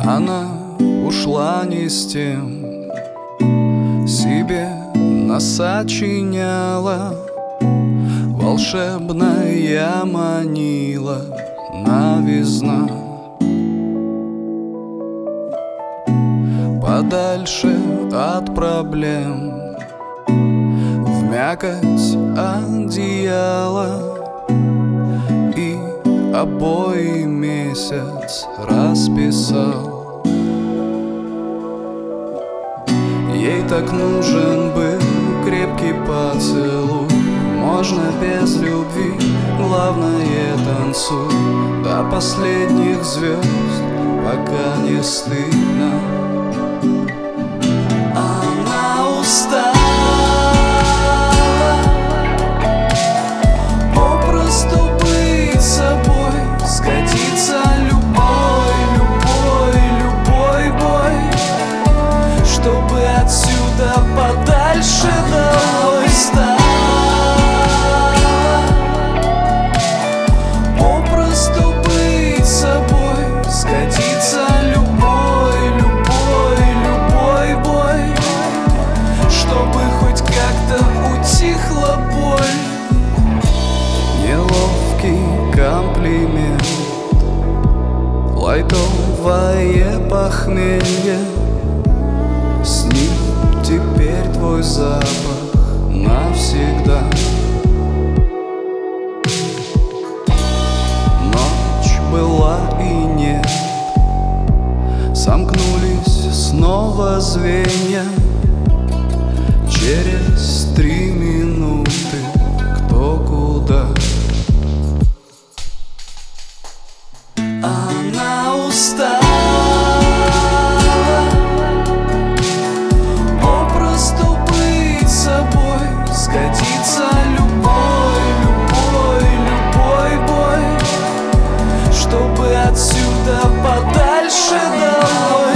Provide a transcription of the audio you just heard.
Она ушла не с тем, себе насочиняла, волшебная манила новизна. Подальше от проблем, в мякоть одеяла, и обои месяц расписал. Ей так нужен был крепкий поцелуй. Можно без любви, главное танцуй до последних звезд, пока не стыдно. Она устала, попросту быть собой, сгодится любой бой, чтобы отсюда подальше домой стать. Комплимент, лайтовое похмелье, с ним теперь твой запах навсегда. Ночь была и нет, сомкнулись снова звенья. Через 3 минуты кто куда. Она устала, попросту быть собой, сгодится любой бой, чтобы отсюда подальше домой.